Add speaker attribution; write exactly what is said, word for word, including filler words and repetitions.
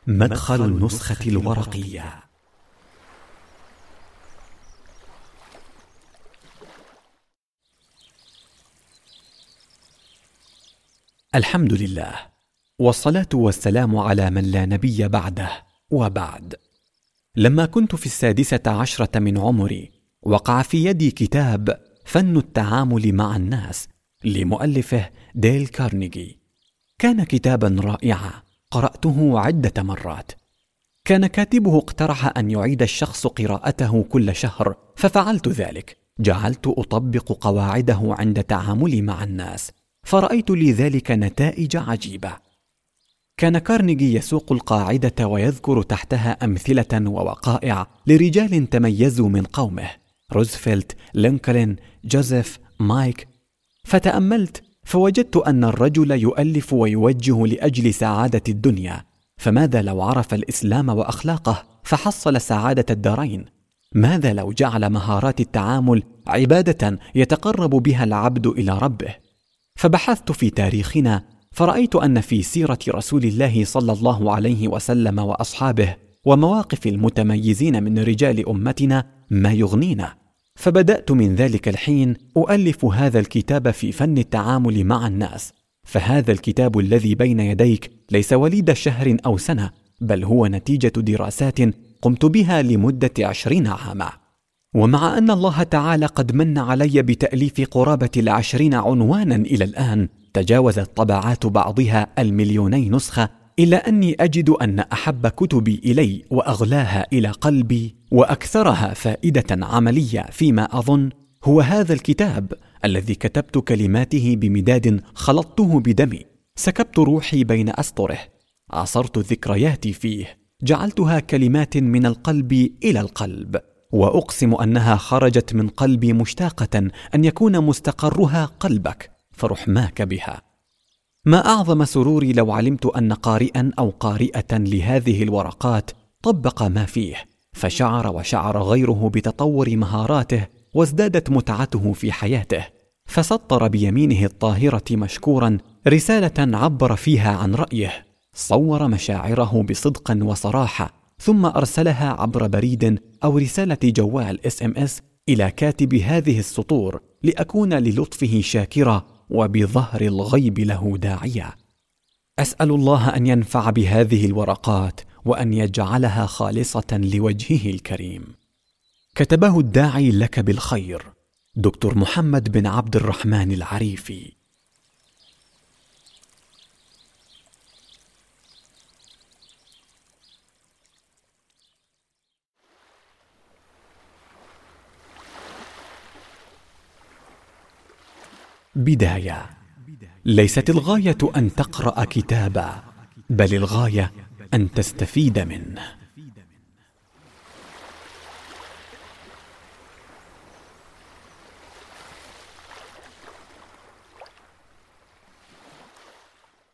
Speaker 1: مدخل النسخة الورقية. الحمد لله، والصلاة والسلام على من لا نبي بعده، وبعد. لما كنت في السادسة عشرة من عمري وقع في يدي كتاب فن التعامل مع الناس لمؤلفه ديل كارنيجي. كان كتابا رائعا قرأته عدة مرات. كان كاتبه اقترح أن يعيد الشخص قراءته كل شهر، ففعلت ذلك. جعلت أطبق قواعده عند تعاملي مع الناس، فرأيت لذلك نتائج عجيبة. كان كارنيجي يسوق القاعدة ويذكر تحتها أمثلة ووقائع لرجال تميزوا من قومه: روزفلت، لينكولن، جوزيف، مايك. فتأملت فوجدت أن الرجل يؤلف ويوجه لأجل سعادة الدنيا، فماذا لو عرف الإسلام وأخلاقه فحصل سعادة الدارين؟ ماذا لو جعل مهارات التعامل عبادة يتقرب بها العبد إلى ربه؟ فبحثت في تاريخنا فرأيت أن في سيرة رسول الله صلى الله عليه وسلم وأصحابه ومواقف المتميزين من رجال أمتنا ما يغنينا. فبدأت من ذلك الحين أؤلف هذا الكتاب في فن التعامل مع الناس. فهذا الكتاب الذي بين يديك ليس وليد شهر أو سنة، بل هو نتيجة دراسات قمت بها لمدة عشرين عاما. ومع أن الله تعالى قد من علي بتأليف قرابة العشرين عنوانا إلى الآن، تجاوزت طبعات بعضها المليوني نسخة، إلا أني أجد أن أحب كتبي إلي وأغلاها إلى قلبي وأكثرها فائدة عملية فيما أظن هو هذا الكتاب الذي كتبت كلماته بمداد خلطته بدمي، سكبت روحي بين أسطره، عصرت ذكرياتي فيه، جعلتها كلمات من القلب إلى القلب، وأقسم أنها خرجت من قلبي مشتاقة أن يكون مستقرها قلبك، فرحماك بها. ما أعظم سروري لو علمت أن قارئا أو قارئة لهذه الورقات طبق ما فيه، فشعر وشعر غيره بتطور مهاراته، وازدادت متعته في حياته، فسطر بيمينه الطاهرة مشكورا رسالة عبر فيها عن رأيه، صور مشاعره بصدق وصراحة، ثم أرسلها عبر بريد أو رسالة جوال اس ام اس إلى كاتب هذه السطور لأكون للطفه شاكرا وبظهر الغيب له داعيا. أسأل الله أن ينفع بهذه الورقات وأن يجعلها خالصة لوجهه الكريم. كتبه الداعي لك بالخير، دكتور محمد بن عبد الرحمن العريفي. بداية: ليست الغاية أن تقرأ كتابا، بل الغاية أن تستفيد منه.